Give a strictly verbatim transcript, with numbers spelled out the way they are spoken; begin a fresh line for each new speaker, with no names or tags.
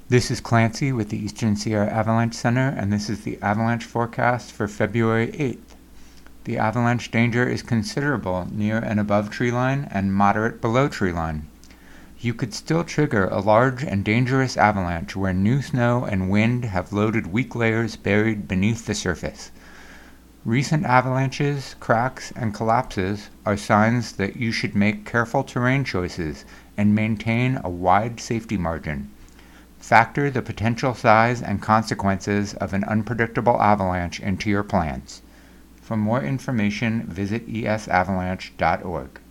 This is Clancy with the Eastern Sierra Avalanche Center, and this is the avalanche forecast for February eighth. The avalanche danger is considerable near and above treeline and moderate below treeline. You could still trigger a large and dangerous avalanche where new snow and wind have loaded weak layers buried beneath the surface. Recent avalanches, cracks, and collapses are signs that you should make careful terrain choices and maintain a wide safety margin. Factor the potential size and consequences of an unpredictable avalanche into your plans. For more information, visit e s avalanche dot org.